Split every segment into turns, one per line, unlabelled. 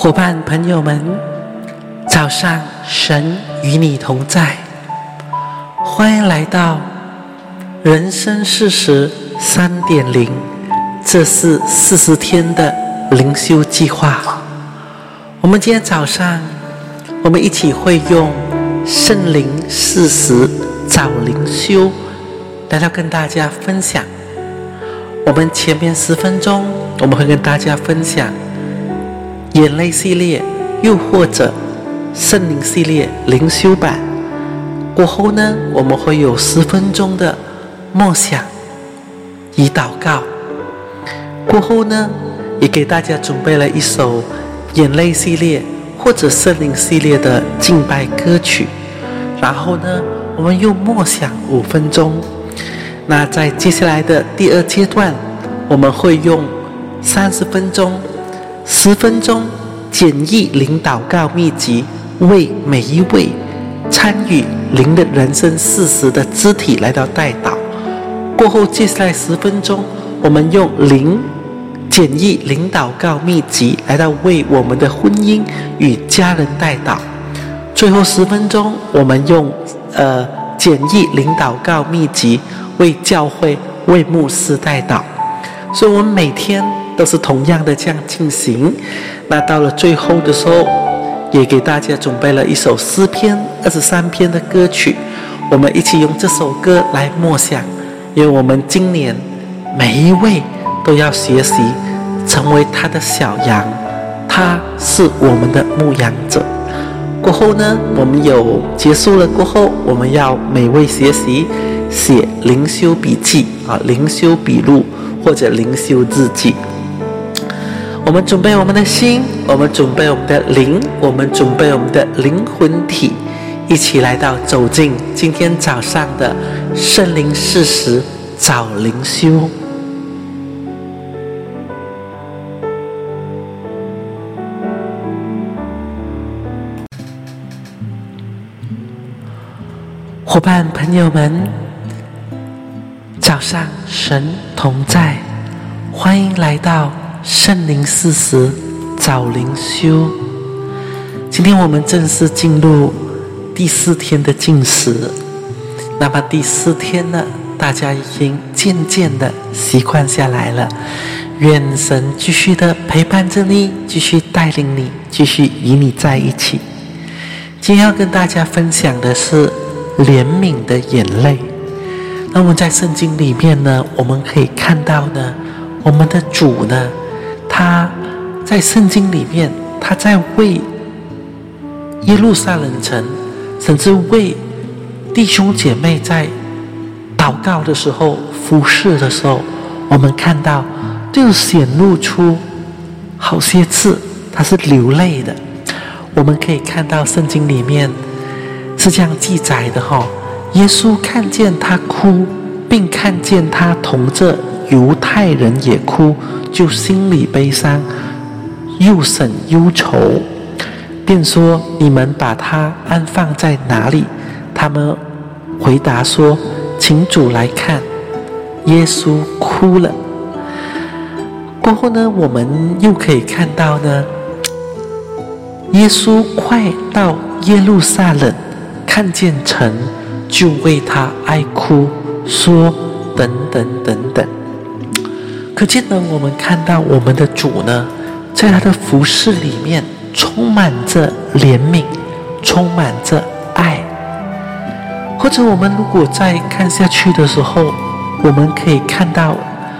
伙伴朋友们，早上神与你同在，欢迎来到人生40 3.0，这是40天的灵修计划。我们今天早上，我们一起会用圣灵40早灵修来到跟大家分享。我们前面10分钟，我们会跟大家分享眼泪系列，又或者圣灵系列灵修版。过后呢，我们会有10分钟的默想与祷告。过后呢，也给大家准备了一首眼泪系列或者圣灵系列的敬拜歌曲。然后呢，我们又默想5分钟。那在接下来的第2阶段，我们会用30分钟、10分钟简易灵祷告秘籍，为每一位参与灵的人生40的肢体来到代祷。过后接下来10分钟，我们用简易灵祷告秘籍来到为我们的婚姻与家人代祷。最后10分钟，我们用简易灵祷告秘籍为教会、为牧师代祷。所以我们每天都是同样的这样进行。那到了最后的时候，也给大家准备了一首诗篇23篇的歌曲，我们一起用这首歌来默想。因为我们今年每一位都要学习成为他的小羊，他是我们的牧羊者。过后呢，我们有结束了过后，我们要每位学习写灵修笔记灵修笔录或者灵修日记。我们准备我们的心，我们准备我们的灵，我们准备我们的灵魂体，一起来到走进今天早上的圣灵40早灵修。伙伴朋友们，早上神同在，欢迎来到圣灵40早灵修。今天我们正式进入第4天的禁食。那么第4天呢，大家已经渐渐的习惯下来了。愿神继续的陪伴着你，继续带领你，继续与你在一起。今天要跟大家分享的是怜悯的眼泪。那我们在圣经里面呢，我们可以看到呢，我们的主呢，他在圣经里面，他在为耶路撒冷城，甚至为弟兄姐妹在祷告的时候、服侍的时候，我们看到就显露出好些次他是流泪的。我们可以看到圣经里面是这样记载的耶稣看见他哭，并看见他同着犹太人也哭，就心里悲伤，又省忧愁，便说：你们把他安放在哪里？他们回答说：请主来看。耶稣哭了。过后呢，我们又可以看到呢，耶稣快到耶路撒冷，看见城，就为他哀哭，说等等等等。可见呢，我们看到我们的主呢，在他的服事里面充满着怜悯，充满着爱。或者我们如果再看下去的时候，我们可以看到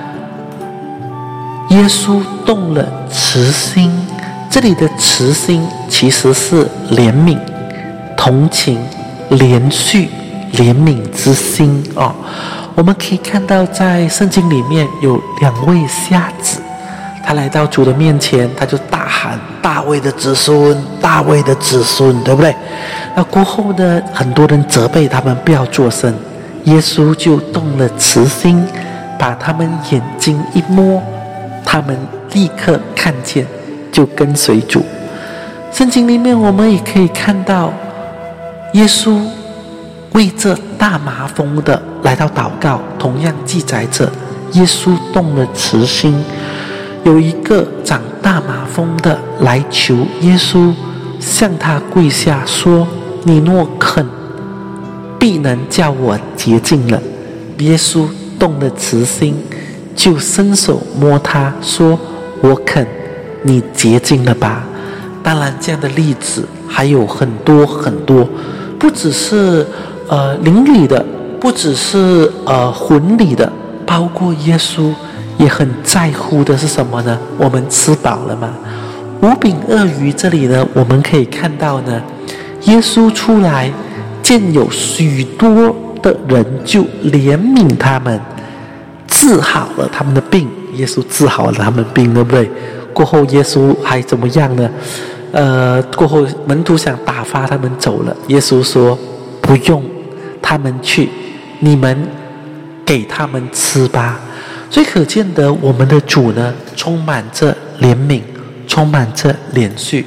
耶稣动了慈心。这里的慈心其实是怜悯、同情、连续怜悯之心我们可以看到在圣经里面有2位瞎子，他来到主的面前，他就大喊：大卫的子孙，大卫的子孙，对不对？那过后呢，很多人责备他们不要作声，耶稣就动了慈心，把他们眼睛一摸，他们立刻看见，就跟随主。圣经里面我们也可以看到耶稣为这大麻风的来到祷告，同样记载着耶稣动了慈心。 有一个长大麻风的来求耶稣向他跪下说：你若肯，必能叫我洁净了。耶稣动了慈心，就伸手摸他说：我肯，你洁净了吧。当然这样的例子还有很多很多，不只是灵里的，不只是魂里的，包括耶稣也很在乎的是什么呢？我们吃饱了吗？5饼2鱼这里呢，我们可以看到呢，耶稣出来见有许多的人，就怜悯他们，治好了他们的病。耶稣治好了他们病，对不对？过后耶稣还怎么样呢？过后门徒想打发他们走了，耶稣说不用他们去，你们给他们吃吧。所以可见得我们的主呢，充满着怜悯，充满着怜恤。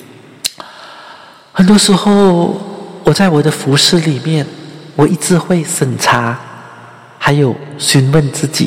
很多时候我在我的服事里面，我一直会审查还有询问自己。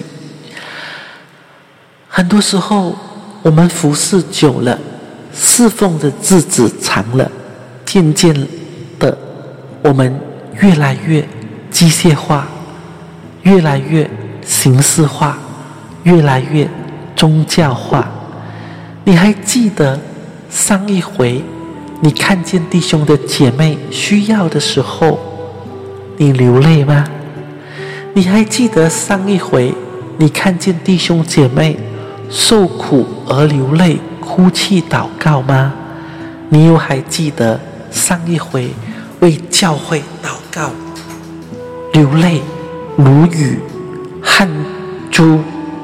很多时候我们服事久了，侍奉的日子长了，渐渐的我们越来越机械化，越来越形式化，越来越宗教化。你还记得上一回你看见弟兄的姐妹需要的时候，你流泪吗？你还记得上一回你看见弟兄姐妹受苦而流泪，哭泣祷告吗？你又还记得上一回为教会祷告，流泪如雨汗珠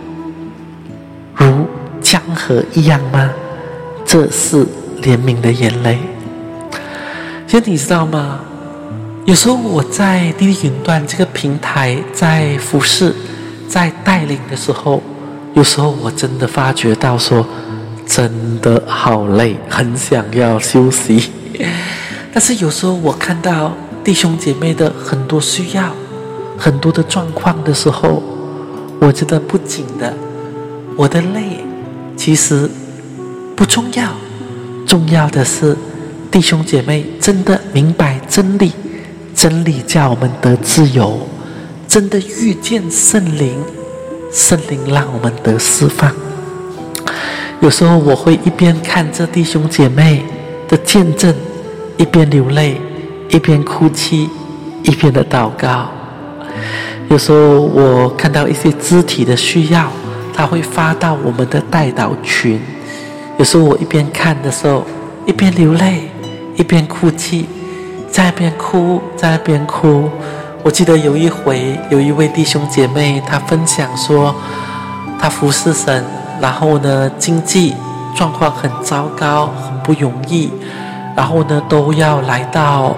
如江河一样吗？这是怜悯的眼泪。其实你知道吗？有时候我在滴滴云端这个平台在服事在带领的时候，有时候我真的发觉到说，真的好累，很想要休息。但是有时候我看到弟兄姐妹的很多需要，很多的状况的时候，我觉得不仅的，我的累其实不重要，重要的是弟兄姐妹真的明白真理，真理叫我们得自由，真的遇见圣灵，圣灵让我们得释放。有时候我会一边看着弟兄姐妹的见证，一边流泪，一边哭泣，一边的祷告。有时候我看到一些肢体的需要，他会发到我们的代祷群。有时候我一边看的时候，一边流泪，一边哭泣，在那边哭，在那边哭。我记得有一回，有一位弟兄姐妹，他分享说，他服侍神，然后呢，经济状况很糟糕，很不容易，然后呢，都要来到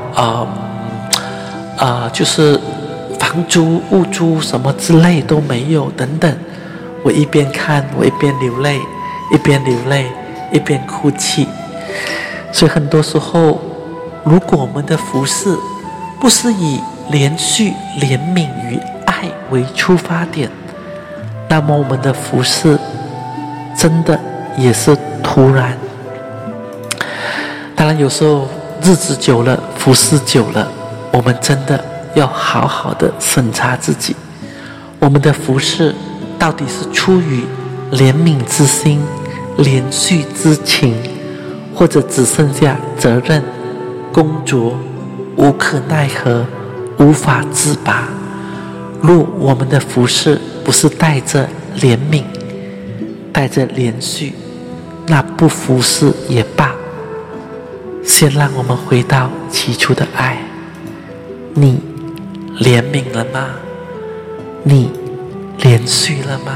就是房租、物租什么之类都没有等等。我一边看，我一边流泪，一边流泪，一边哭泣。所以很多时候，如果我们的服事不是以连续怜悯与爱为出发点，那么我们的服事真的也是突然。当然有时候日子久了，服事久了，我们真的要好好的审查自己，我们的服事到底是出于怜悯之心、怜恤之情，或者只剩下责任、工作、无可奈何、无法自拔。若我们的服事不是带着怜悯，带着怜恤，那不服事也罢。先让我们回到起初的爱。你怜悯了吗？你怜恤了吗？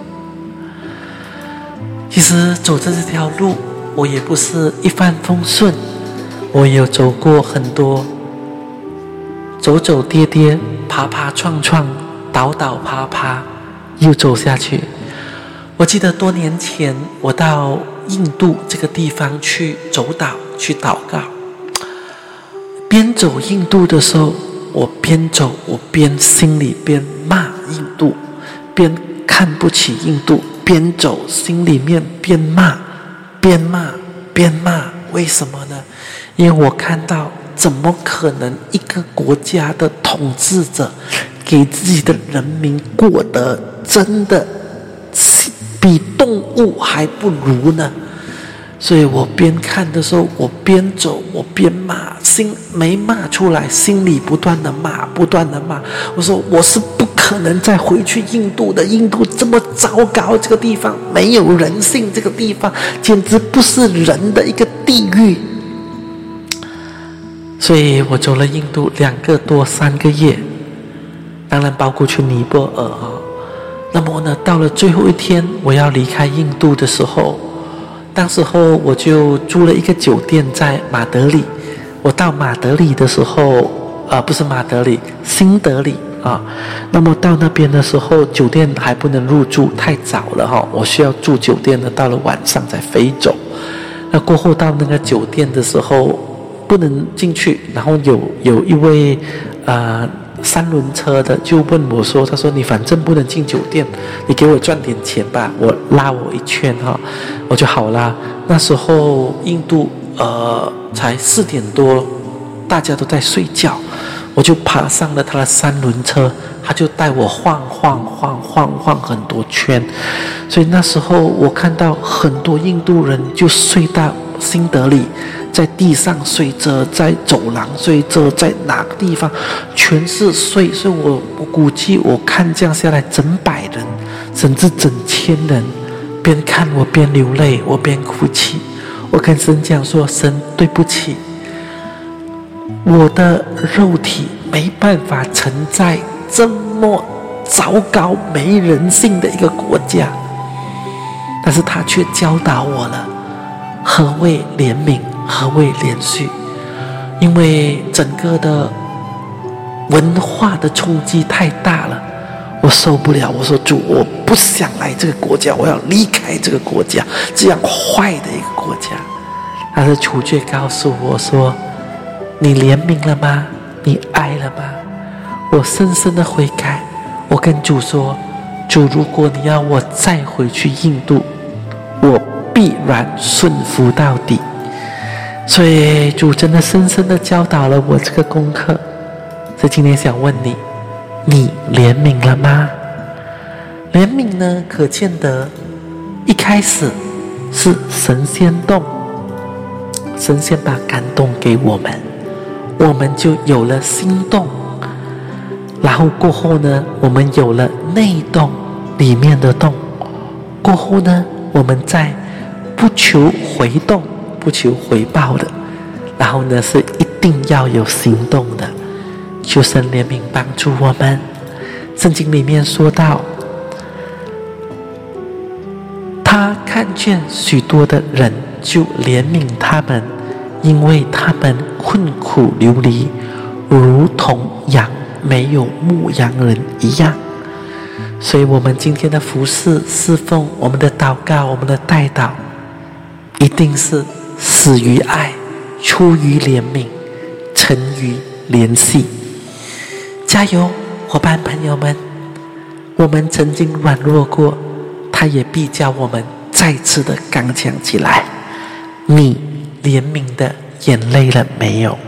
其实走着这条路，我也不是一帆风顺，我也有走过很多走走跌跌，爬爬撞撞，倒倒爬爬，又走下去。我记得多年前我到印度这个地方去走岛去祷告，边走印度的时候，我边走我边心里边骂印度，边看不起印度， 边走心里面边骂，边骂，边骂。为什么呢？因为我看到怎么可能一个国家的统治者给自己的人民过得真的比动物还不如呢？所以我边看的时候，我边走，我边骂，心没骂出来，心里不断的骂，不断的骂。我说我是不可能再回去印度的，印度这么糟糕，这个地方没有人性，这个地方简直不是人的一个地狱。所以我走了印度2个多3个月，当然包括去尼泊尔。那么呢，到了最后一天我要离开印度的时候，当时候我就租了一个酒店在马德里。我到马德里的时候，不是马德里，新德里啊。那么到那边的时候，酒店还不能入住，太早了哈。我需要住酒店呢，到了晚上才飞走。那过后到那个酒店的时候，不能进去。然后有一位3轮车的就问我说，他说你反正不能进酒店，你给我赚点钱吧，我拉我一圈哈。我就好啦。那时候印度才4点多，大家都在睡觉，我就爬上了他的3轮车，他就带我晃很多圈。所以那时候我看到很多印度人就睡到新德里，在地上睡着，在走廊睡着，在哪个地方全是睡。所以我估计我看这样下来整100人甚至整1000人，边看我边流泪，我边哭泣。我跟神讲说，神对不起，我的肉体没办法承载这么糟糕没人性的一个国家，但是他却教导我了何谓怜悯，何谓连续。因为整个的文化的冲击太大了，我受不了。我说主，我不想来这个国家，我要离开这个国家，这样坏的一个国家。他的主却告诉我说，你怜悯了吗？你爱了吗？我深深的悔改。我跟主说，主，如果你要我再回去印度，我必然顺服到底。所以主真的深深的教导了我这个功课。所以今天想问你，你怜悯了吗？怜悯呢，可见得一开始是神先动，神先把感动给我们，我们就有了心动。然后过后呢，我们有了内动，里面的动。过后呢，我们再不求回动，不求回报的，然后呢是一定要有行动的。求神怜悯帮助我们。圣经里面说到，他看见许多的人，就怜悯他们，因为他们困苦流离，如同羊没有牧羊人一样。所以我们今天的服事侍奉，我们的祷告，我们的代祷，一定是始于爱，出于怜悯，成于联系。加油，伙伴朋友们！我们曾经软弱过，他也必叫我们再次的刚强起来。你怜悯的眼泪了没有？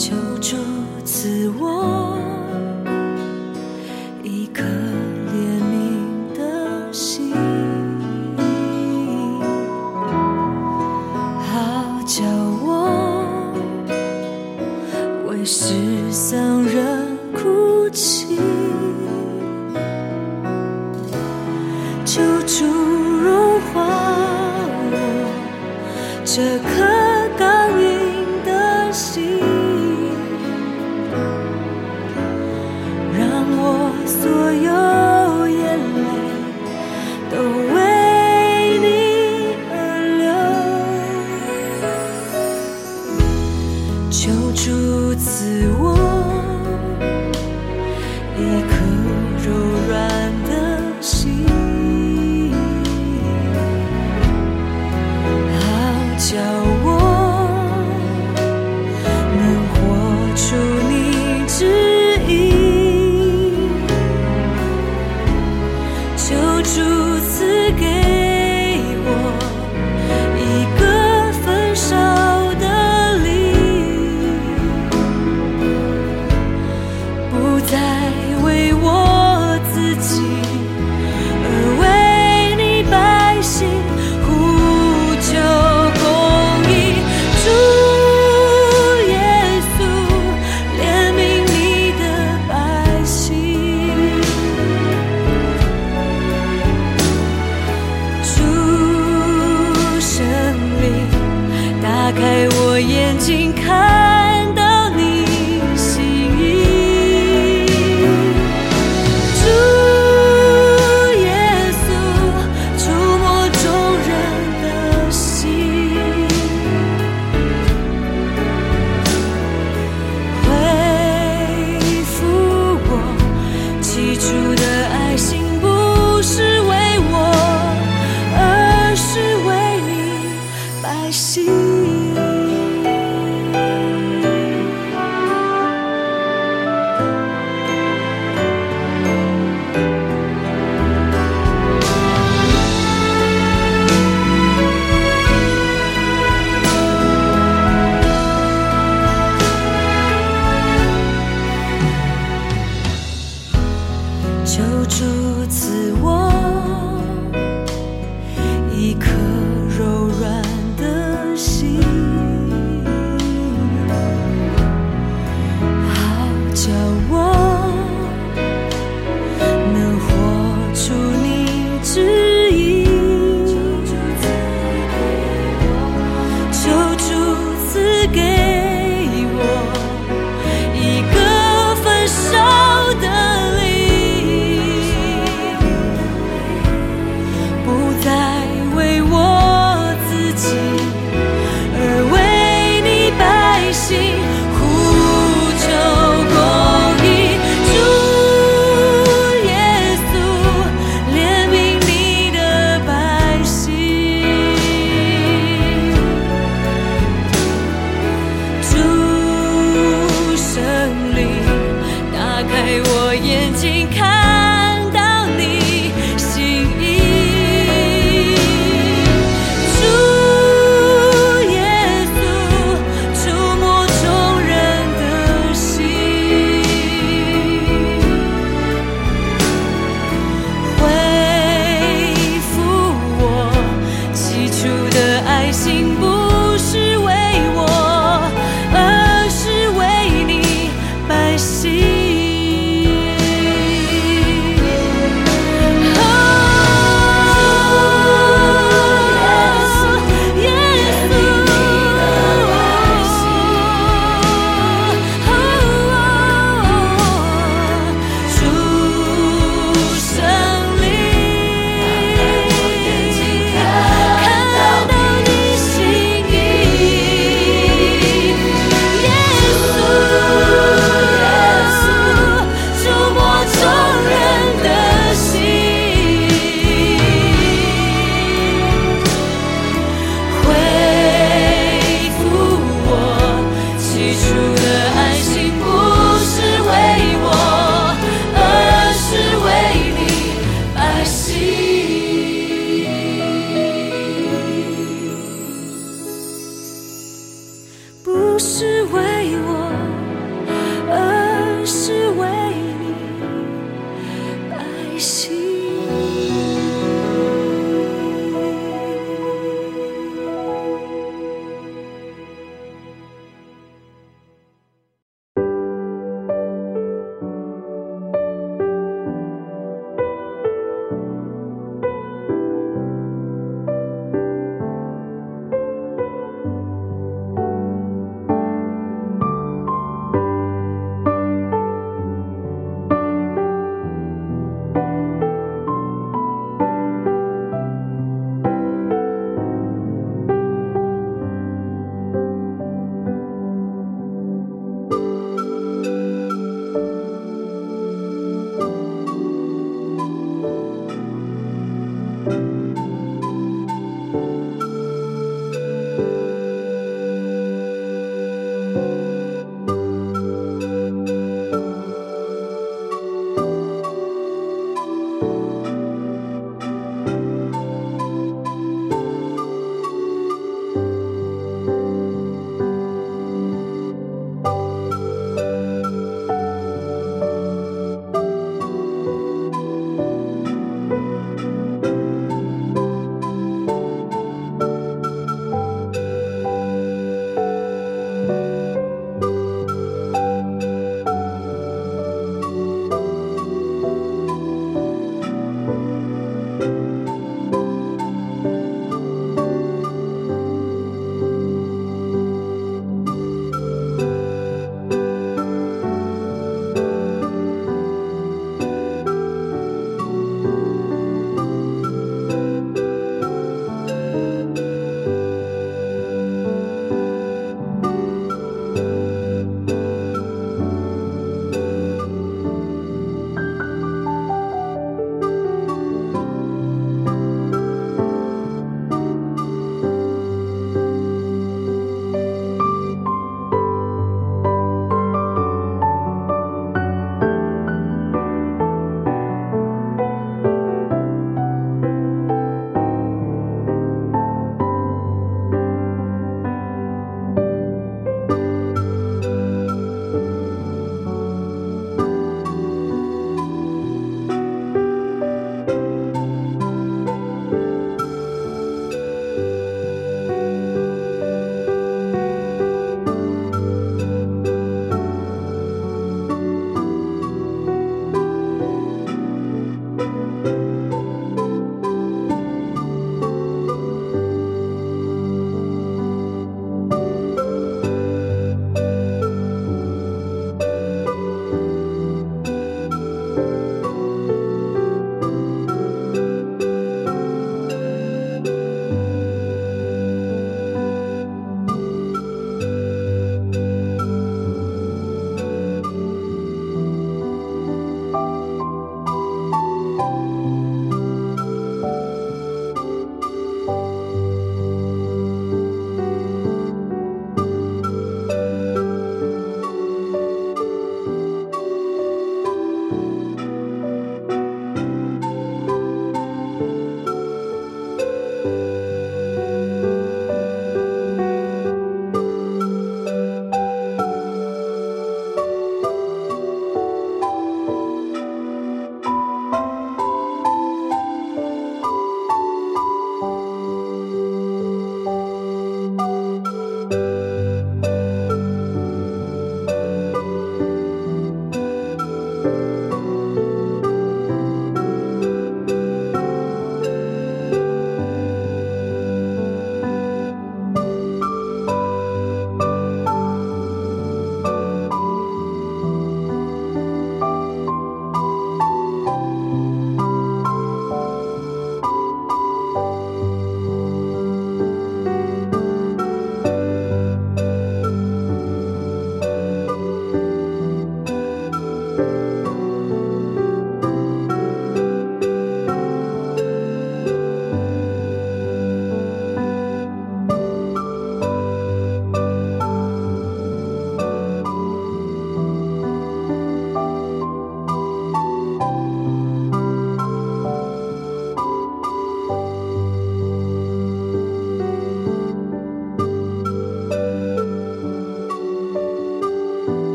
求主赐我一颗怜悯的心，好叫我为失丧人哭泣。求主融化我这颗刚硬的心，让我所有眼泪都为你而流。求主赐我一颗柔软的心，好叫我能活出你旨意。求主赐给我一个焚烧的灵，不再为我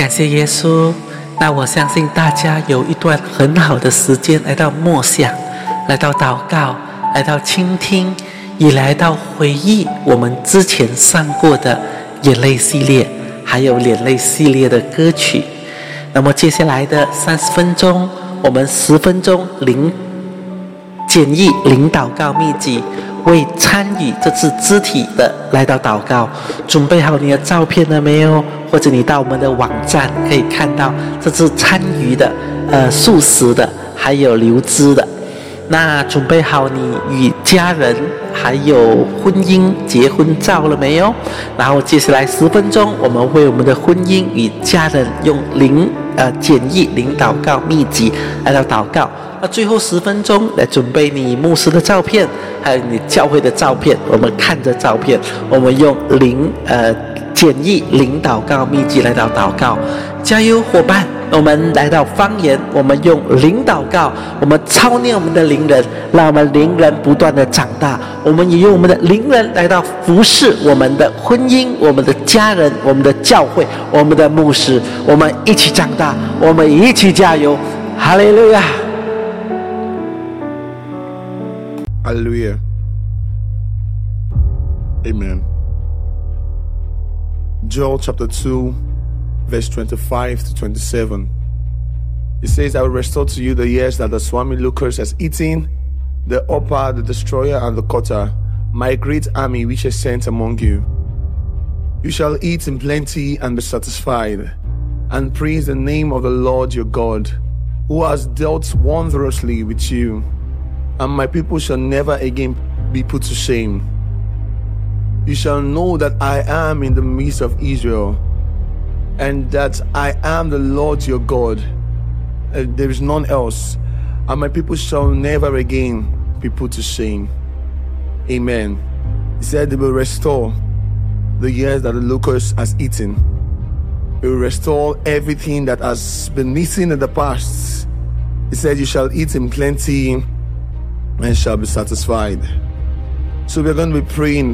感谢耶稣。那我相信大家有一段很好的时间来到默想，来到祷告，来到倾听，也来到回忆我们之前上过的眼泪系列，还有眼泪系列的歌曲。那么接下来的30分钟，我们10分钟简易灵祷告秘籍，为参与这次肢体的来到祷告，准备好你的照片了没有？或者你到我们的网站可以看到这次参与的素食的，还有流资的。那准备好你与家人还有婚姻结婚照了没有？然后接下来10分钟，我们为我们的婚姻与家人用简易灵祷告秘籍来到祷告。那最后10分钟来准备你牧师的照片，还有你教会的照片。我们看着照片，我们用简易灵祷告秘籍来到祷告。加油伙伴，我们来到方言，我们用灵祷告，我们操练我们的灵人，让我们灵人不断的长大。我们也用我们的灵人来到服侍我们的婚姻，我们的家人，我们的教会，我们的牧师。我们一起长大，我们一起加油。哈利路亚。
Hallelujah. Amen. Joel chapter 2, verse 25 to 27. It says, I will restore to you the years that the swarming locust has eaten, the upper, the destroyer, and the cutter, my great army which is sent among you. You shall eat in plenty and be satisfied, and praise the name of the Lord your God, who has dealt wondrously with you. And my people shall never again be put to shame. You shall know that I am in the midst of Israel, and that I am the Lord your God. There is none else, and my people shall never again be put to shame. Amen. He said, they will restore the years that the locust has eaten. He will restore everything that has been missing in the past. He said, you shall eat in plenty and shall be satisfied. So we're going to be praying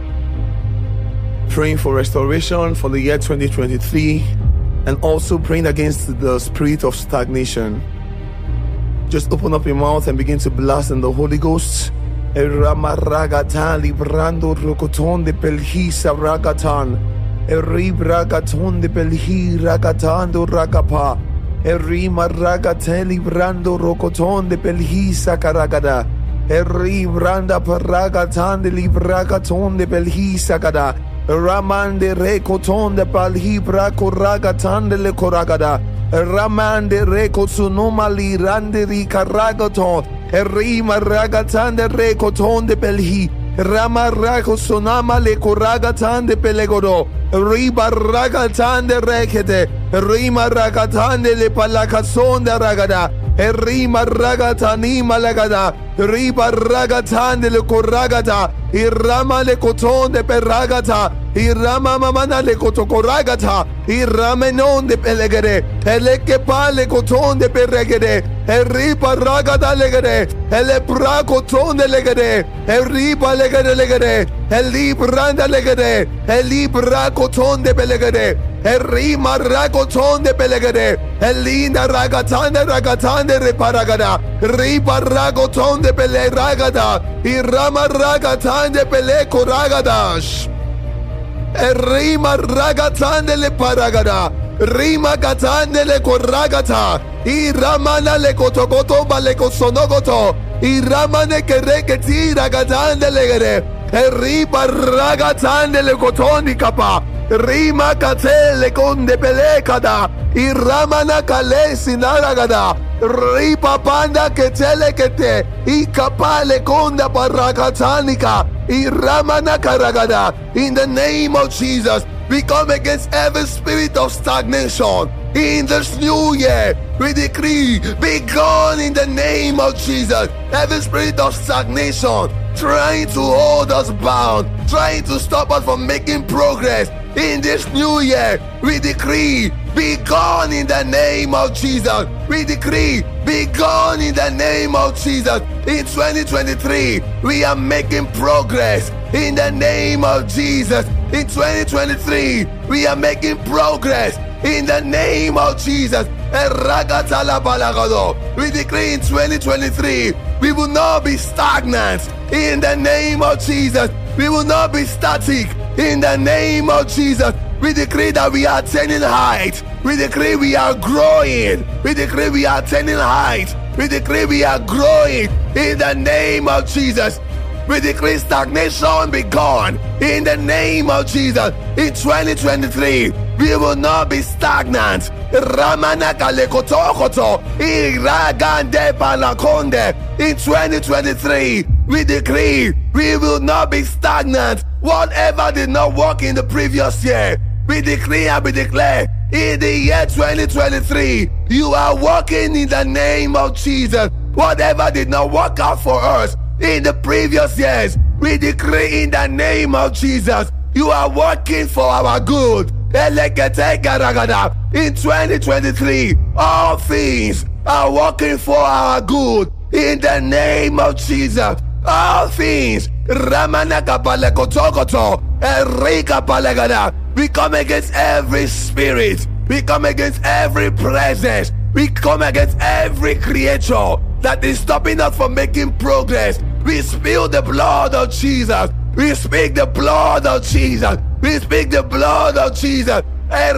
for restoration for the year 2023, and also praying against the spirit of stagnation. Just open up your mouth and begin to blast in the Holy Ghost. Ramaragatan librando rokoton de pelhisa ragatan, ribragaton de pelhi ragatando ragapa, rima ragate librando rokoton de pelhisa caragada, ribranda paragatan de libragaton de pelhisa gada, raman de recoton de palhibra coragatan de le coragada, raman de recotsunoma lirande ricaragaton, rima ragatan de recoton de pelhi, rama ragosonama le coragatan de pelegodo, riba ragatan de rekete, rima ragatan de le palacazon de ragada, rima ragatani malagada, riba ragatan de le coragata, irama le coton de peragata, irama mamana le cotocoragata, iramenon de pelegere, eleke pale coton de peregere, riba ragata legere, elepra coton de legere, riba legere legere, elibranda legere, elibra coton de pelegere, rima ragoton de pelegere, elinda ragatan de reparagada, riba ragoton de peleragada, irama ragatan de peleco ragadash, rima ragatan de le paragada, rima gatan de le coragata, iramana le cotocoto vale cosonogoto, iramane que requeti ragatan de legere, riba ragatan de le cotoni capa, rima catele con de pelecada, iramana cale sinaragada, ripa panda que tele que te, y capale con da paracatanica, iramana caragada. In the name of Jesus, we come against every spirit of stagnation. In this new year, we decree, be gone in the name of Jesus. Every spirit of stagnation, trying to hold us bound, trying to stop us from making progress. In this new year, we decree, be gone in the name of Jesus. We decree, be gone in the name of Jesus. In 2023, we are making progress in the name of Jesus. In 2023, we are making progress in the name of Jesus. We decree in 2023, we will not be stagnant in the name of Jesus. We will not be static in the name of Jesus. We decree that we are attaining height. We decree we are growing. We decree we are attaining height. We decree we are growing in the name of Jesus. We decree stagnation be gone in the name of Jesus. In 2023, we will not be stagnant. In 2023, we decree we will not be stagnant. Whatever did not work in the previous year, we decree and we declare in the year 2023, you are walking in the name of Jesus. Whatever did not work out for us in the previous years, we decree in the name of Jesus, you are working for our good. In 2023, all things are working for our good. In the name of Jesus, all things. We come against every spirit. We come against every presence. We come against every creature that is stopping us from making progress. We spill the blood of Jesus. We speak the blood of Jesus. We speak the blood of Jesus. I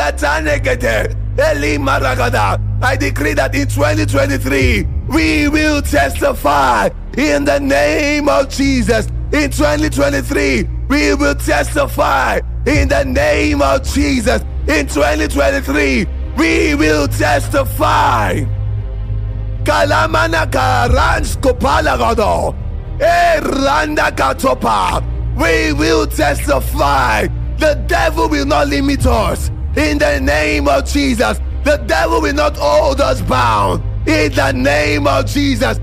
decree that in 2023, we will testify in the name of Jesus. In 2023, we will testify in the name of Jesus. In 2023, we will testify. Kalamanaka Ranskopalagado. Randa Katopa. We will testify. The devil will not limit us. In the name of Jesus. The devil will not hold us bound. In the name of Jesus.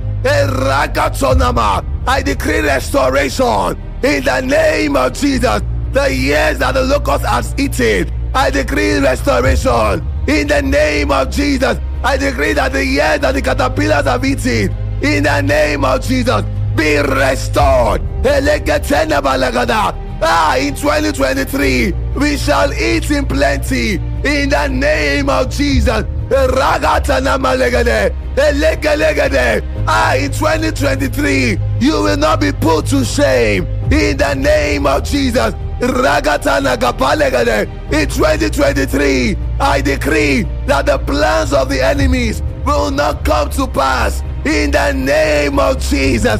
I decree restoration. In the name of Jesus. The years that the locust has eaten, I decree restoration. In the name of Jesus. I decree that the years that the caterpillars have eaten, in the name of Jesus, be restored. In 2023, we shall eat in plenty. In the name of Jesus. In 2023, you will not be put to shame. In the name of Jesus. In 2023, I decree that the plans of the enemies will not come to pass. In the name of Jesus.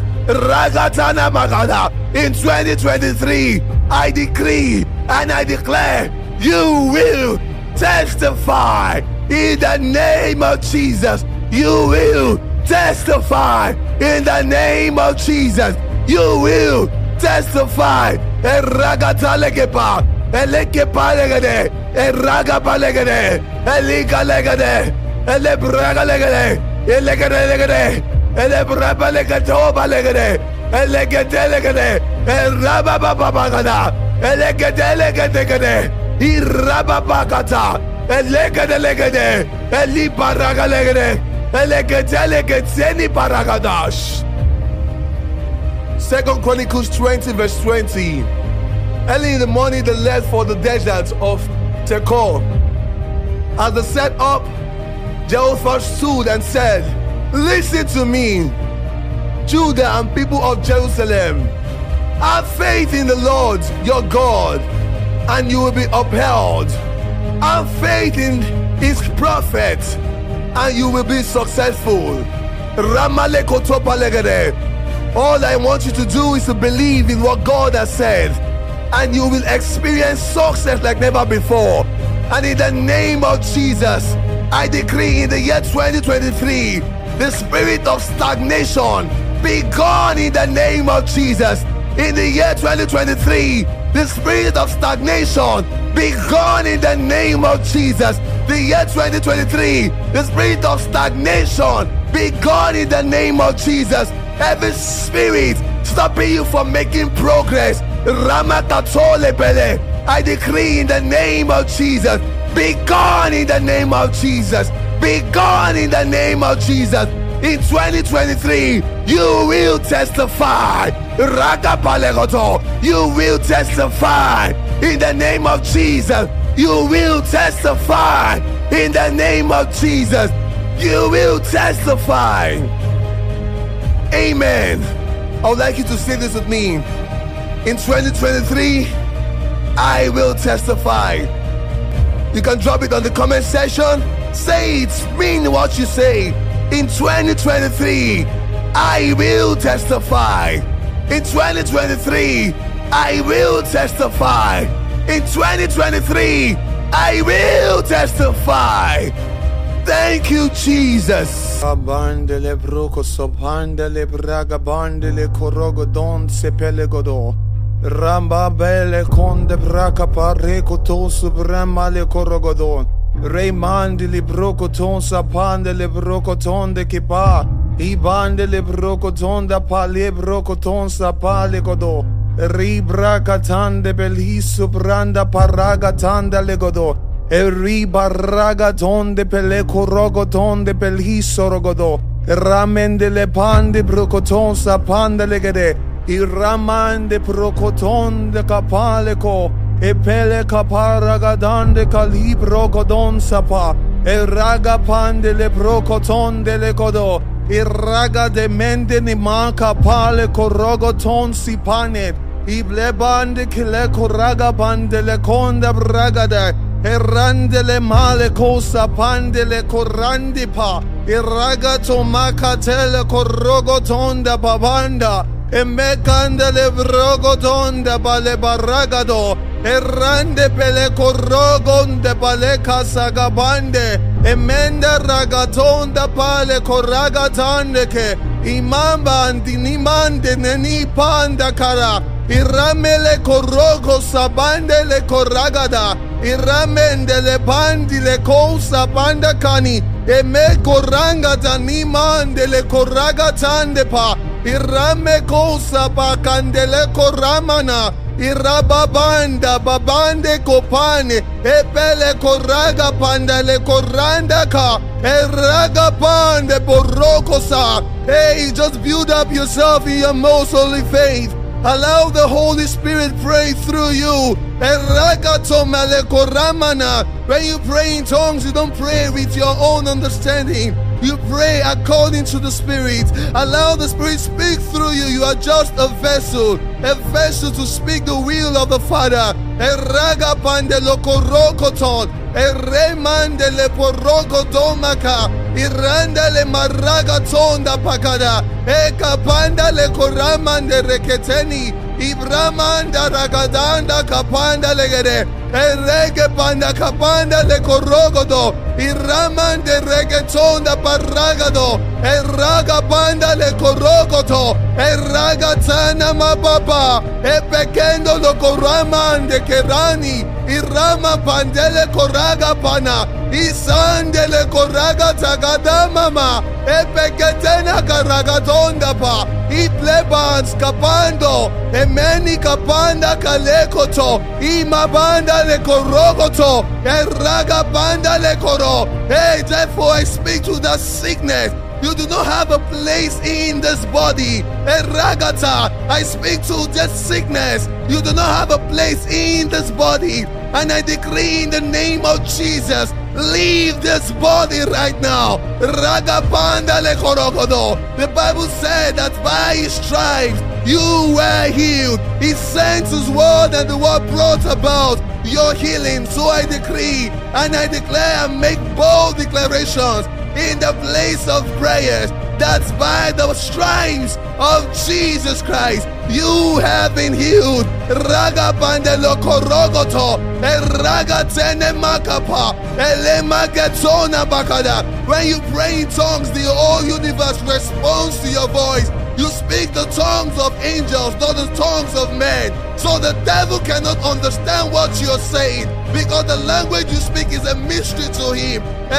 In 2023, I decree and I declare, you will testify. In the name of Jesus, you will testify. In the name of Jesus, you will testify. Erragatalekepa, elekepalegade, erragapalegade, elikalegade, elebragalegade, elegadelegade, elebrabalegatobaleggade, elegadelegade, errabababagada, elegadelegade, irrababagata, elegadelegade, elibaragalegade, elegadelegade, baragadash. 2 Chronicles 20 verse 20. Early in the morning they left for the desert of Tekoa. As they set up, Jehoshaphat stood and said, listen to me, Judah and people of Jerusalem. Have faith in the Lord your God, and you will be upheld. Have faith in his prophets, and you will be successful. All I want you to do is to believe in what God has said, and you will experience success like never before. And in the name of Jesus, I decree in the year 2023, the spirit of stagnation be gone in the name of Jesus. In the year 2023, the spirit of stagnation be gone in the name of Jesus. The year 2023, the spirit of stagnation be gone in the name of Jesus. Every spirit stopping you from making progress, I decree in the name of Jesus, be gone in the name of Jesus. Be gone in the name of Jesus. In 2023, you will testify. You will testify in the name of Jesus. You will testify in the name of Jesus. You will testify. Amen. I would like you to say this with me. In 2023, I will testify. You can drop it on the comment section. Say it. Mean what you say. In 2023, I will testify. In 2023, I will testify. In 2023, I will testify. Thank you, Jesus. Abandele broko sopandele braga bandele korogo don sepelegodo. Ramba bele konde braka pareko to subramale korogodon. Raymandili broko ton sapandele broko ton de kipa. Ibandele broko ton da pale broko ton sapale godo. Ribraka tande belhisu branda paraga tanda legodo. Riba raga tonde pele korogo tonde belhiso rogodo. Ramende le pande brocoton sa panda legede. Iramande brocoton de capaleco. E pele caparaga dande calibro godon sapa. E raga pande le brocoton de le godo. E raga de mende ni manca pale corogoton si panet. Ible bande che le coraga bande le conda bragade. Errandele male cosa pandele corrandi pa. Irragato macatele corrogotonda babanda. E mecandele brogotonda bale barragado. Errande pele corrogonde bale casagabande. E mende ragatonda pale corragatande che. Imamba antinimande neni panda cara. Irramele corrogo sabande le corragada. Irramende le bandi le cosa banda cani. E me corranga tanimande le corraga tande pa. Irrame cosa pa candele corramana. Irrababanda babande copane. E pele corraga panda le corranda ca. E raga pande borrocosa. Hey, just build up yourself in your most holy faith. Allow the Holy Spirit pray through you. When you pray in tongues, you don't pray with your own understanding. You pray according to the Spirit. Allow the Spirit speak through you. You are just a vessel to speak the will of the Father. Remandele porroco domaka. Irandale maraga tonda pakada. Eka panda le koramande reketeni. Ibramanda ragadanda kapanda legere. Erege panda kapanda le korogodo. Iramande regetonda paragado. Eraga panda le korogoto. Eraga tana mababa. Epekendo lo koramande kerani. Irama pandele koraga pana. Isandele koraga tagada mama. Epeketena karagadonda pa. Iplebans kapando. Emeni kapanda kalekoto. Imabanda le korogoto. Eraga banda le koro. Hey, therefore I speak to the sickness. You do not have a place in this body. Eragata, I speak to that sickness. You do not have a place in this body. And I decree in the name of Jesus, leave this body right now. Ragapanda le korogodo. The Bible said that by his stripes you were healed. He sent his word and the word brought about your healing. So I decree and I declare and make bold declarations in the place of prayers, that's by the stripes of Jesus Christ you have been healed. Raga bandelo korogoto, raga tene makapa, elema getona bakada. When you pray in tongues, the whole universe responds to your voice. You speak the tongues of angels, not the tongues of men. So the devil cannot understand what you're saying, because the language you speak is a mystery to him.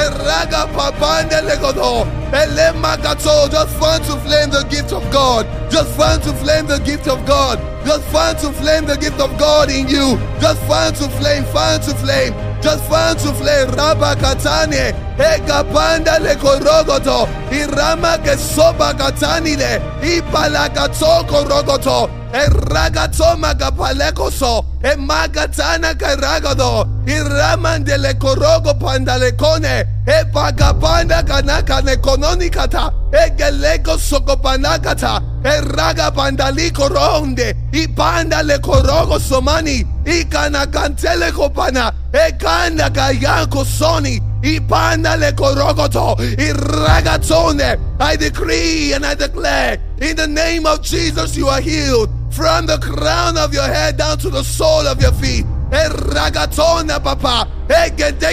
Just fan to flame the gift of God. Just fan to flame the gift of God. Just fan to flame the gift of God in you. Just fan to flame, fan to flame. Just fan to flame. Rabba katane. Ega panda le korogoto. Irama ke soba katani le. Ipala katoko rogoto. Ragato magapalekoso, magatana karagado, iramandele korogo pandalecone, pagapanda kanakane kononikata, gelego sokopanakata, raga pandaliko ronde, ipanda le korogo somani, ikanakantele kopana, kanda kayanko soni, ipanda le korogoto, iragatone. I decree and I declare, in the name of Jesus, you are healed from the crown of your head down to the sole of your feet. Ragatona papa, I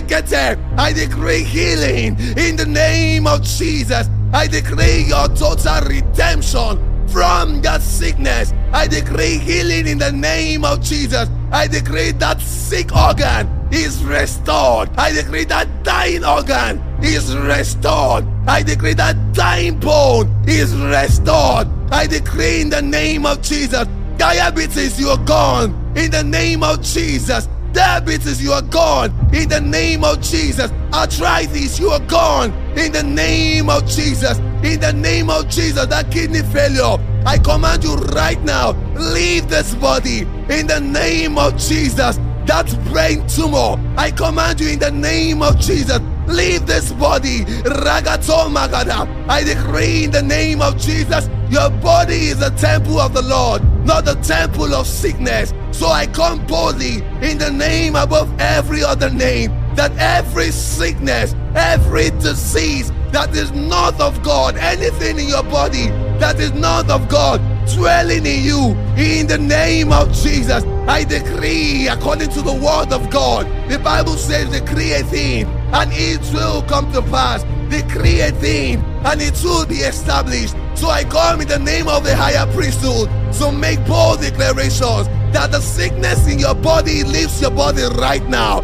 decree healing in the name of Jesus. I decree your total redemption from that sickness. I decree healing in the name of Jesus. I decree that sick organ is restored. I decree that dying organ is restored. I decree that dying bone is restored. I decree in the name of Jesus, diabetes, you are gone. In the name of Jesus, diabetes, you are gone. In the name of Jesus, arthritis, you are gone. In the name of Jesus, in the name of Jesus, that kidney failure, I command you right now, leave this body. In the name of Jesus, that brain tumor, I command you in the name of Jesus, leave this body. Ragato magada, I decree in the name of Jesus, your body is a temple of the Lord, not the temple of sickness. So I come boldly in the name above every other name, that every sickness, every disease that is not of God, anything in your body that is not of God, dwelling in you, in the name of Jesus, I decree according to the word of God. The Bible says, decree a thing and it will come to pass. Decree a thing and it will be established. So I come in the name of the higher priesthood to make bold declarations that the sickness in your body leaves your body right now.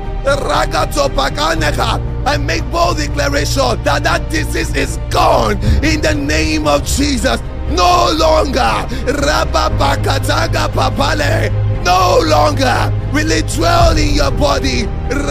I make bold declaration that that disease is gone in the name of Jesus. No longer no longer will it dwell in your body.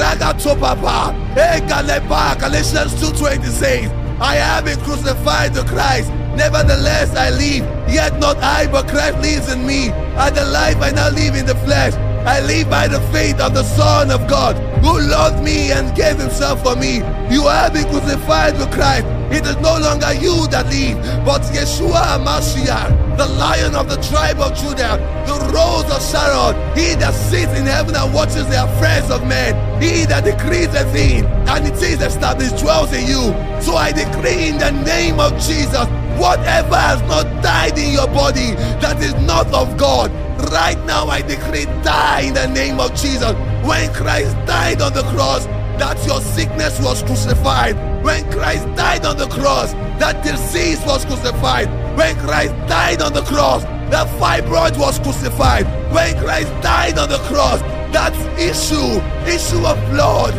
Galatians 2:20 says, I have been crucified to Christ. Nevertheless I live, yet not I, but Christ lives in me. And the life I now live in the flesh, I live by the faith of the Son of God, who loved me and gave himself for me. You have been crucified with Christ. It is no longer you that live, but Yeshua HaMashiach, the Lion of the tribe of Judah, the Rose of Sharon, he that sits in heaven and watches the affairs of men, he that decrees a thing, and it is established, dwells in you. So I decree in the name of Jesus, whatever has not died in your body that is not of God, right now I decree die in the name of Jesus. When Christ died on the cross, that your sickness was crucified. When Christ died on the cross, that disease was crucified. When Christ died on the cross, that fibroid was crucified. When Christ died on the cross, that issue of blood,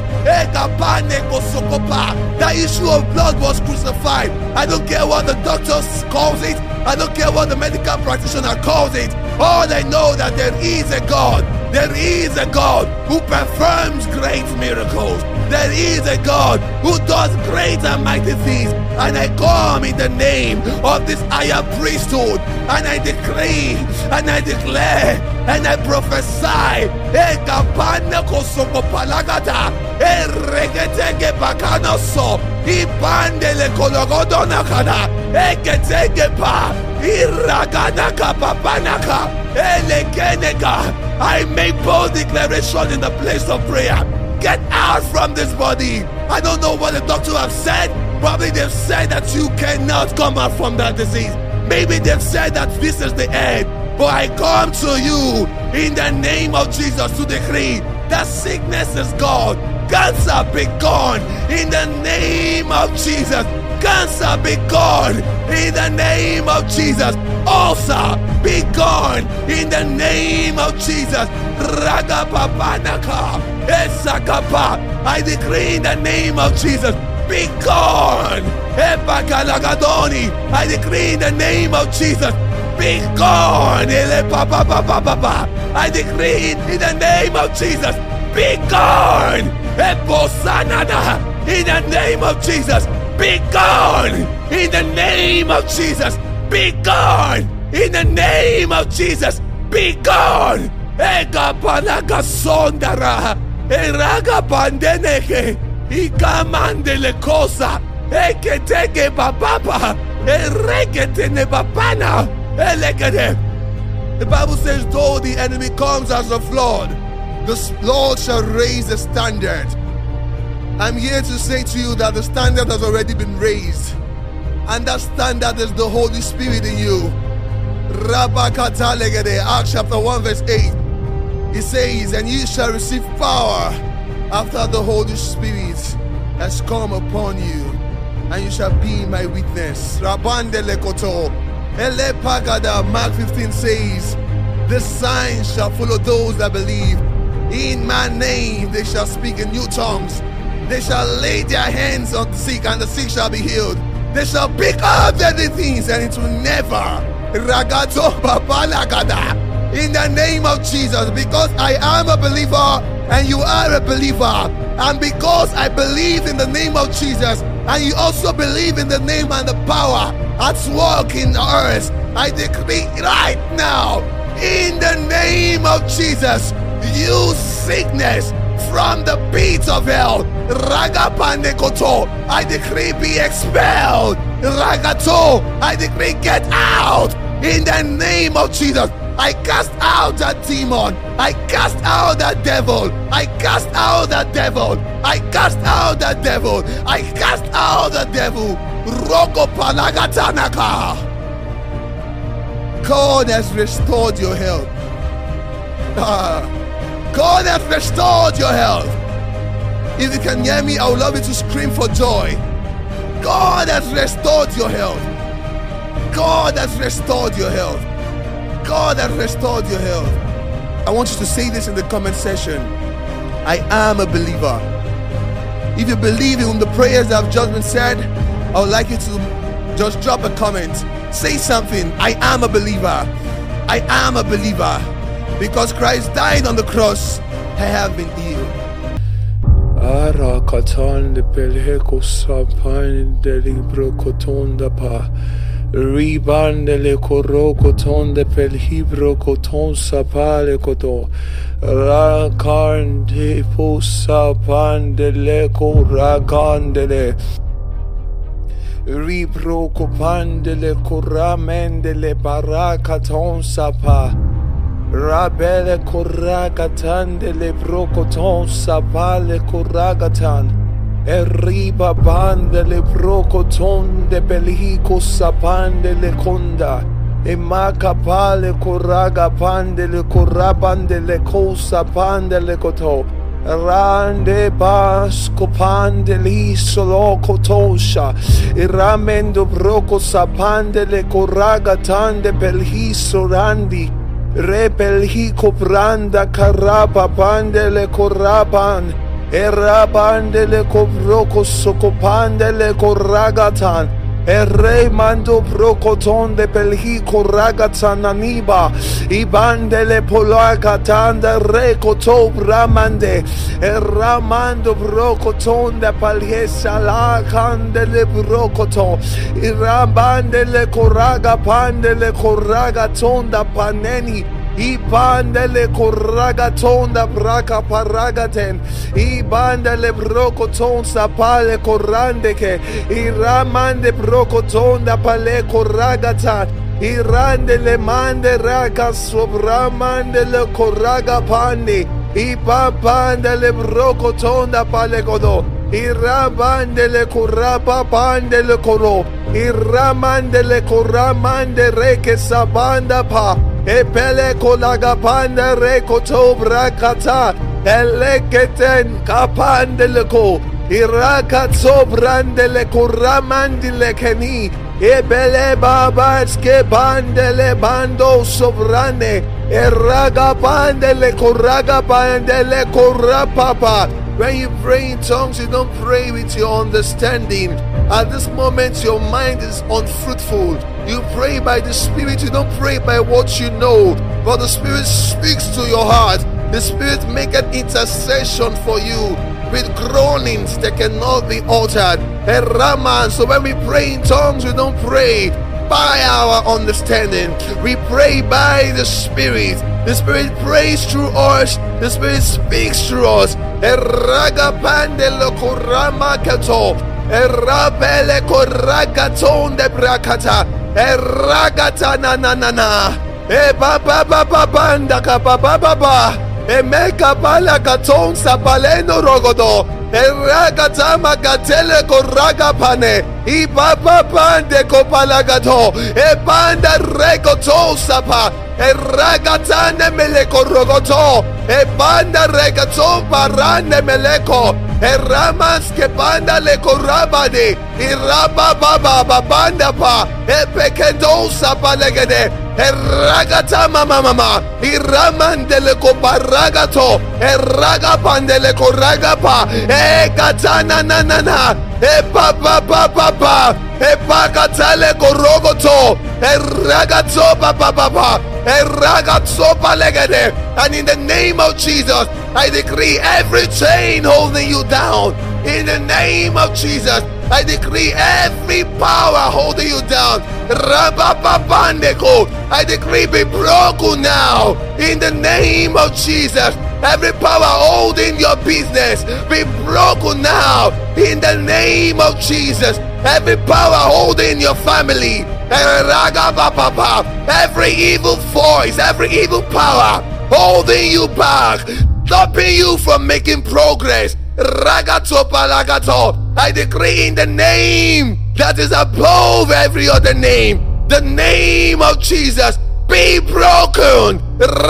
that issue of blood was crucified. I don't care what the doctors calls it. I don't care what the medical practitioner calls it. All I know that there is a God. There is a God who performs great miracles. There is a God who does great and mighty things. And I come in the name of this higher priesthood, and I decree and I declare and I prophesy. I make bold declaration in the place of prayer. Get out from this body. I don't know what the doctor have said. Probably they've said that you cannot come out from that disease. Maybe they've said that this is the end. But I come to you in the name of Jesus to decree that sickness is gone. Cancer be gone in the name of Jesus. Cancer be gone in the name of Jesus. Ulcer be gone in the name of Jesus. Ragapapanaka Esakapa. I decree in the name of Jesus, be gone. Epakalagadoni. I decree in the name of Jesus, be gone. I decree in the name of Jesus, be gone. Eposanada. In the name of Jesus, be gone. In the name of Jesus, be gone. In the name of Jesus, be gone. Ega panaga sondara. Eraga pandeneke. Ikamandele kosa. Eketeke bababa. Ereketene babana. Elegede. The Bible says, though the enemy comes as a flood, the Lord shall raise the standard. I'm here to say to you that the standard has already been raised. And that standard is the Holy Spirit in you. Acts chapter 1 verse 8. It says, and you shall receive power after the Holy Spirit has come upon you, and you shall be my witness. Mark 15 says, this sign shall follow those that believe. In my name they shall speak in new tongues. They shall lay their hands on the sick, and the sick shall be healed. They shall pick up deadly things, and it will never. In the name of Jesus, because I am a believer and you are a believer, and because I believe in the name of Jesus and you also believe in the name and the power at work in the earth, I decree right now, in the name of Jesus, you sickness from the pit of hell, Ragapanekoto, I decree be expelled. Ragato, I decree get out. In the name of Jesus, I cast out that demon. I cast out that devil. I cast out that devil. I cast out that devil. I cast out the devil. Roko Panagatanaka. God has restored your health. God has restored your health. If you can hear me, I would love you to scream for joy. God has restored your health. God has restored your health. God has restored your health. I want you to say this in the comment section. I am a believer. If you believe in the prayers that have just been said, I would like you to just drop a comment. Say something. I am a believer. I am a believer. Because Christ died on the cross, I have been healed.
Arakatan de pelheko sapan de libro coton da pa. Riban de le corro coton de pelhibro coton sapale coto. Rakan de posapan de leco rakan de le. Ribro copan de le coramen de le barakaton sapa. Rabele koragatan de le brocoton sapale koragatan. Eriba ban de le brocoton de belhico sapan de le conda. Emakapale koragapan de le koraban de le cosa pan de le coto. Rande bas copan de li solo cotosha. Iramendo broco sapan de le koragatan de belhiso randi. Repelhi copranda carapa pandele corapan, erapandele cobroco socopandele corragatan, erre mando brocoton de pelhi corragatan aniba, ibandele polagatan de recoto bramande, erramando brocoton de palhesa la candele brocoto, irabandele corraga pandele corragaton da paneni. Ibandele corragaton da braca paragaten. Ibandele brocoton sapale corrandeke. Iramande brocoton da pale corragatan. Irandele mande raga sobramande le corraga pandi. Ibapandele brocoton da pale godo. Irabandele corrapa pandele coro. Iramandele corramande reke sabanda pa. Epele kolaga panda rekoto brakata. Eleketen kapandeleko. Irakatso brandele kuramandile keni. Ebele babaske bandele bando sobrane. Eraga pandele koraga pandele korapapa. When you pray in tongues, you don't pray with your understanding. At this moment, your mind is unfruitful. You pray by the Spirit, you don't pray by what you know. But the Spirit speaks to your heart. The Spirit makes an intercession for you with groanings that cannot be altered. So when we pray in tongues, we don't pray
by our understanding. We pray by the Spirit. The Spirit prays through us. The Spirit speaks through us. Eragapandelo koramakato. Erabele koragaton de brakata. Eragata na na na na. E baba baba banda kapapa baba. E meka bala katon sapaleno rogodo. Eragatama gatele koraga pane. I baba bande kopalagato. E banda regoto sapa. Eragatane meleko rogoto. E banda regato barane meleko. Eramas ke banda le korabade. Iraba baba babanda pa. E pekendo sapa legede. Eragata mama mama. Iramandele koparagato. Eragapandele koragapa. E katana na na na. E papa papa papa. E pakatale korogoto. Eragato papa papa. Eragato palegede. And in the name of Jesus, I decree every chain holding you down. In the name of Jesus, I decree every power holding you down. I decree be broken now. In the name of Jesus, every power holding your business be broken now. In the name of Jesus, every power holding your family, every evil voice, every evil power holding you back, stopping you from making progress. I decree in the name that is above every other name, the name of Jesus, be broken.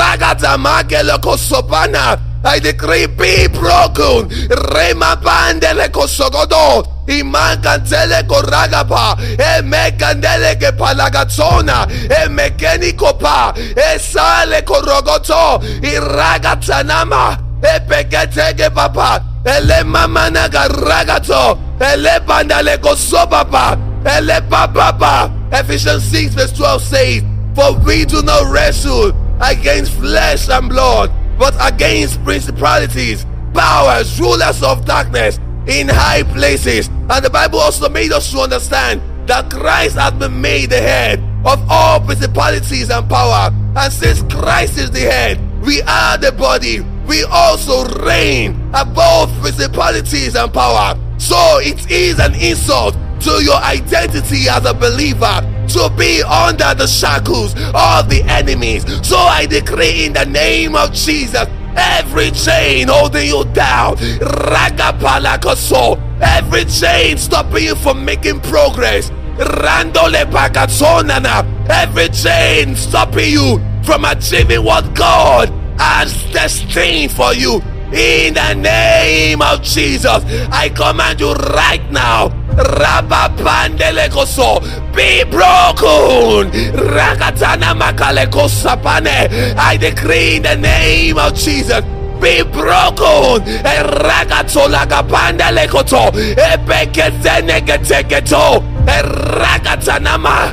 I decree be broken. Remabandele kosogodo. Imankantele koragapa. E mekandele ke palagatsona. E mekeni kopa. E sale korogoto. Iragatanama. E peketege papa. Ele mamana garagato. Ele bandale kosobapa. Ele papa. Ephesians 6 verse 12 says, for we do not wrestle against flesh and blood, but against principalities, powers, rulers of darkness in high places. And the Bible also made us to understand that Christ has been made the head of all principalities and power. And since Christ is the head, we are the body. We also reign above principalities and power. So it is an insult to your identity as a believer to be under the shackles of the enemies. So I decree in the name of Jesus, every chain holding you down, ragapalakoso, every chain stopping you from making progress, randole pakatsonana, every chain stopping you from achieving what God has destined for you. In the name of Jesus, I command you right now, Rabapandelekoso, be broken. Rakatana makaleko sapane. I decree in the name of Jesus, be broken. Rakatolagapandelekoto, epeketeneketeketo, rakatanama.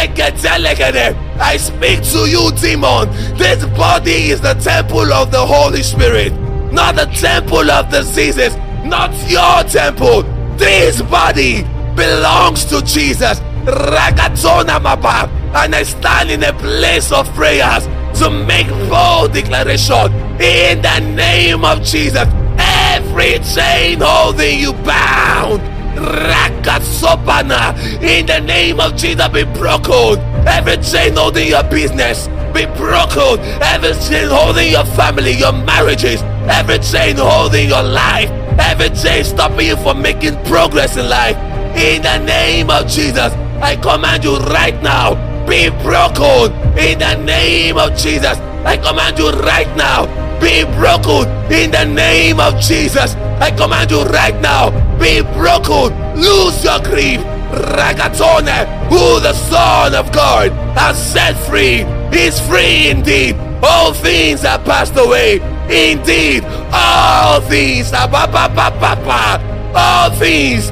I speak to you, demon. This body is the temple of the Holy Spirit, not the temple of diseases, not your temple. This body belongs to Jesus. Ragatona mapa. And I stand in a place of prayers to make bold declaration in the name of Jesus. Every chain holding you bound, Rakatsopana, in the name of Jesus, be broken. Every chain holding your business be broken. Every chain holding your family, your marriages, every chain holding your life, every chain stopping you from making progress in life, in the name of Jesus, I command you right now, be broken. In the name of Jesus, I command you right now, be broken. In the name of Jesus, I command you right now, be broken. Lose your grip. Ragatone, who the Son of God has set free is free indeed. All things are passed away. Indeed, all things are all things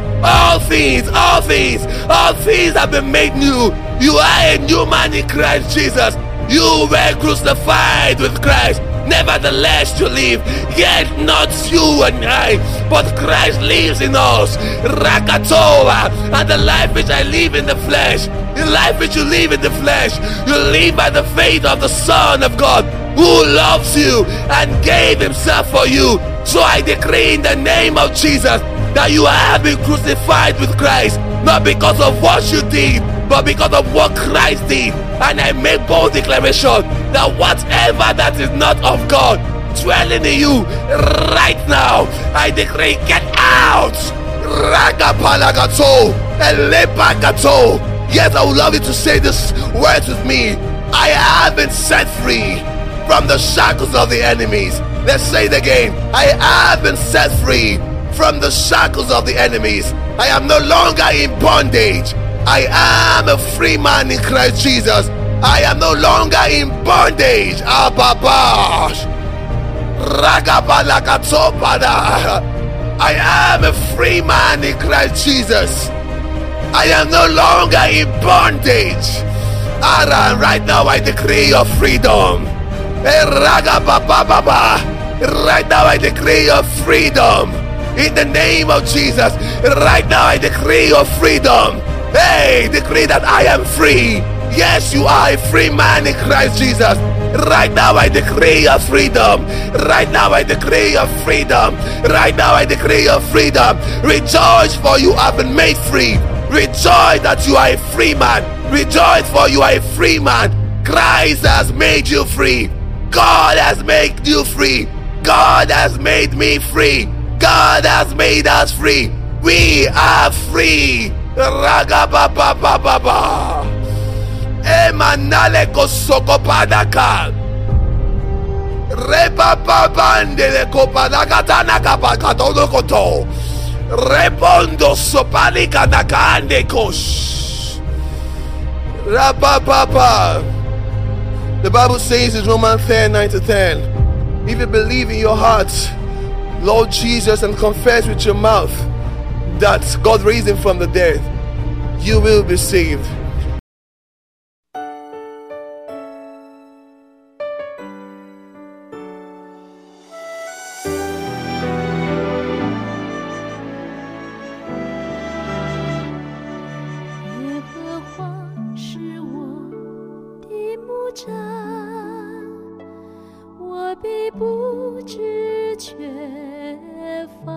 have been made new. You are a new man in Christ Jesus. You were crucified with Christ. Nevertheless you live, yet not you and I, but Christ lives in us. Rakatoa, and the life which I live in the flesh, the life which you live in the flesh, you live by the faith of the Son of God, who loves you and gave himself for you. So I decree in the name of Jesus that you have been crucified with Christ, not because of what you did, but because of what Christ did. And I make bold declaration that whatever that is not of God dwelling in you right now, I decree, get out. Ragapalagato, elepagato. Yes, I would love you to say this words with me. I have been set free from the shackles of the enemies. Let's say it again. I have been set free from the shackles of the enemies. I am no longer in bondage. I am a free man in Christ Jesus. I am no longer in bondage. Ababash. Ragabalakatopada. I am a free man in Christ Jesus. I am no longer in bondage. Ara, right now I decree your freedom. Right now I decree your freedom. In the name of Jesus. Right now I decree your freedom. Hey, decree that I am free. Yes, you are a free man in Christ Jesus. Right now I decree your freedom. Right now I decree your freedom. Right now I decree your freedom. Rejoice, for you have been made free. Rejoice that you are a free man. Rejoice, for you are a free man. Christ has made you free. God has made you free. God has made me free. God has made us free. We are free. Ragababababa. Emanale kosokopadaka. Repapabandele kopadagatana kapakatodokoto. Repondo sopalika nakande kosh. Rapapapa. The Bible says in Romans 10:9-10, if you believe in your heart, Lord Jesus, and confess with your mouth that God raised him from the dead, you will be saved.
我必不致缺乏，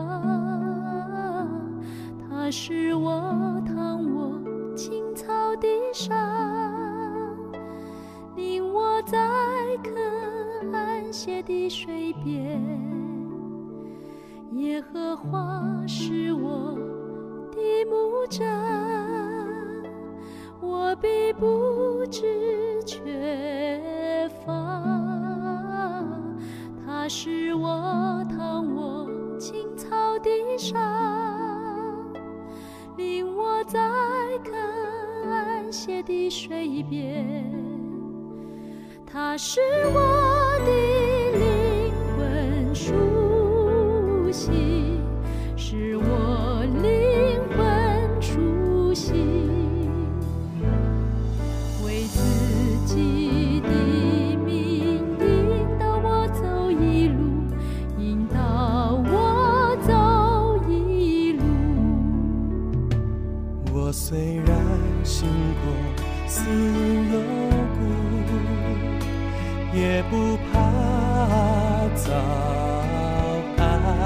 他使我躺卧青草地上，领我在可安歇的水边。耶和华是我的牧者，我必不致缺乏。他使我躺卧青草地上，领我在可安歇的水边。他使我的灵魂苏醒，使我灵魂苏醒，为自己的
虽然行过死幽谷，也不怕遭害，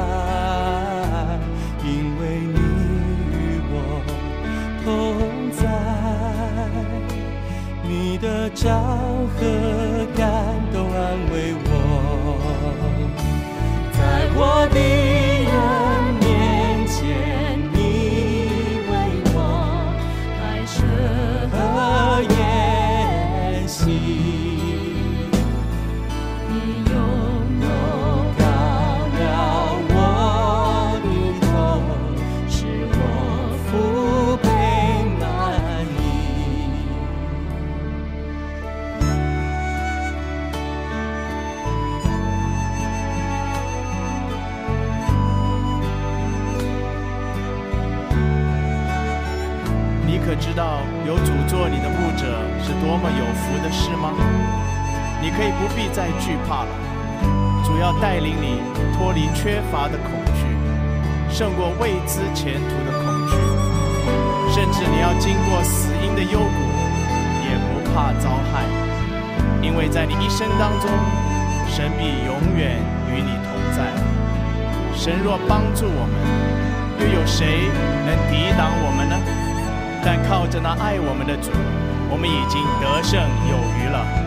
因为你与我同在，你的杖和竿都安慰我，在我的人面前和筵席，你用油膏了我的头，使我腹背满溢。
你可知道有主做你的牧者是多么有福的事吗？你可以不必再惧怕了， 主要带领你脱离缺乏的恐惧，胜过未知前途的恐惧，甚至你要经过死荫的幽谷，也不怕遭害，因为在你一生当中，神必永远与你同在。神若帮助我们，又有谁能抵挡我们呢？但靠着那爱我们的主，我们已经得胜有余了。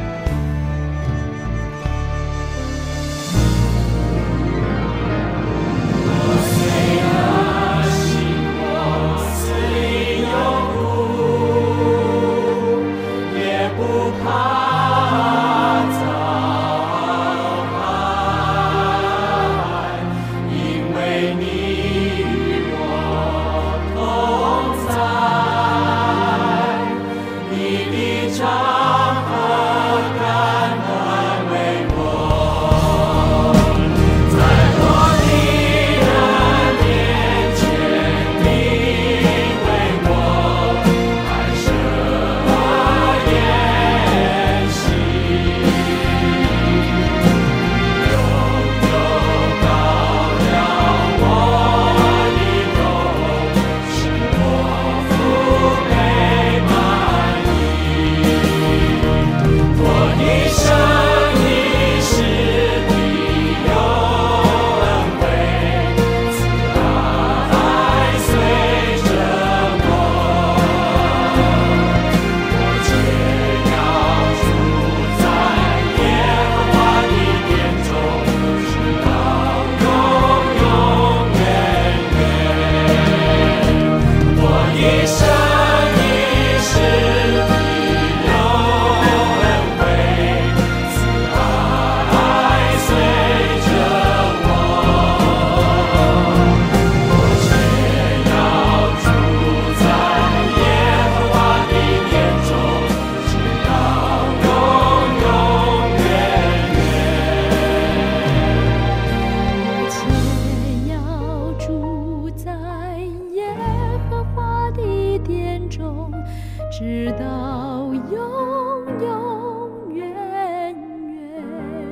直到永永远远。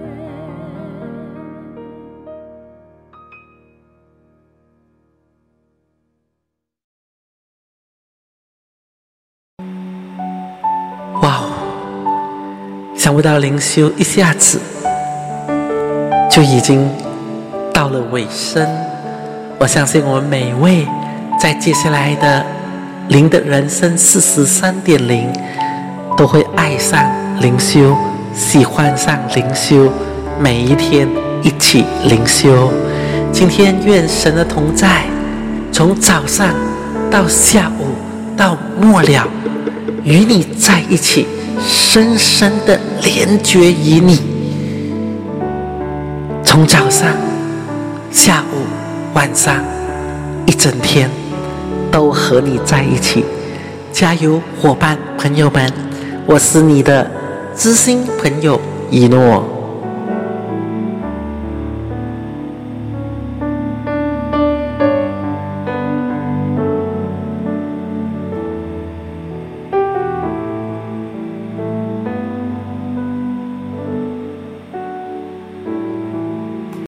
哇哦！想不到灵修一下子就已经到了尾声。我相信我们每位在接下来的灵的人生43.0都会爱上灵修，喜欢上灵修，每一天一起灵修。今天愿神的同在，从早上到下午到末了，与你在一起，深深的连结于你。从早上、下午、晚上，一整天都和你在一起。加油，伙伴朋友们，我是你的知心朋友以诺。